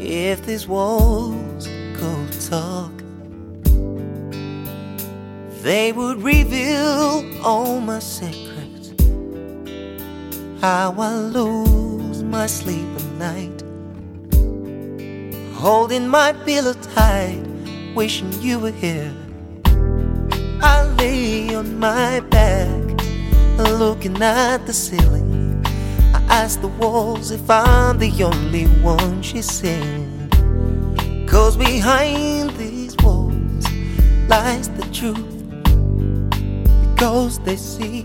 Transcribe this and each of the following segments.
If these walls could talk, they would reveal all my secrets. How I lose my sleep at night, holding my pillow tight, wishing you were here. I lay on my back, looking at the ceiling. I ask the walls if I'm the only one she's seeing. 'Cause behind these walls lies the truth, because they see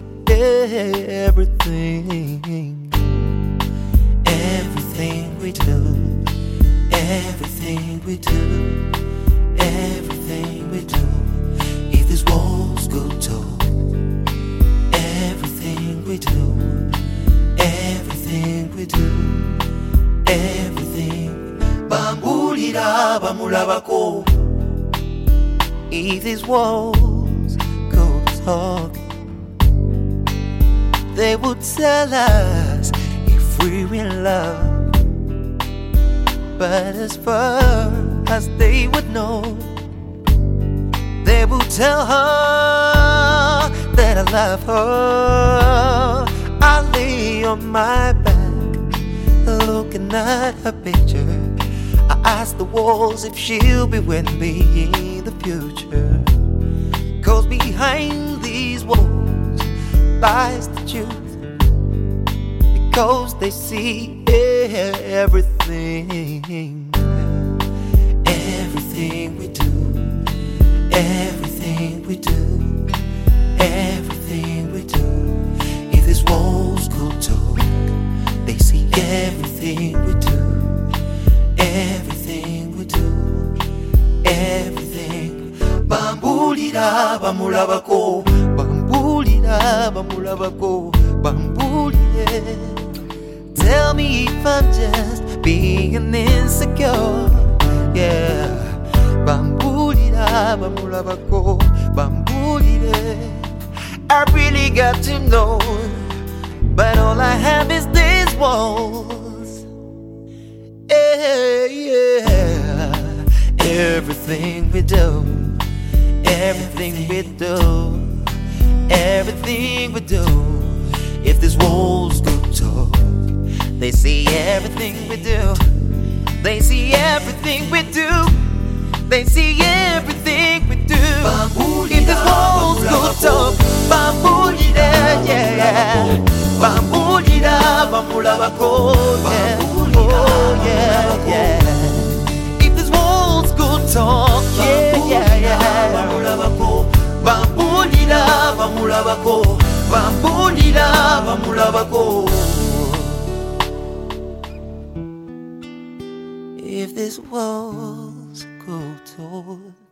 everything. Everything we do, everything we do, everything we do. If these walls could talk, everything we do, everything we do, everything. Bambulira bamulabako. If these walls could talk, they would tell us if we're in love. But as far as they would know, they would tell her that I love her. I lay on my back, looking at her picture. I ask the walls if she'll be with me in the future. 'Cause behind these walls lies the truth, because they see everything. Everything we do, everything we do, everything we do. If these walls could talk, they see everything we do, everything we do, everything. Bambulira bamulabako, bambulira bamulabako, bambulire. Tell me if I'm just being insecure, yeah. Bambulira bamulabako, bambulire. I really got to know, but all I have is these walls. Yeah. Everything we do, everything we do, everything we do. If these walls could talk, they see everything we do, they see everything we do, they see everything we do. If these walls could talk, bambulira, yeah. Bambulira bamulabako, yeah. Oh yeah, yeah. If these walls could talk, yeah, yeah, yeah. Bambulira bamulabako, bambulira bamulabako. If these walls could talk.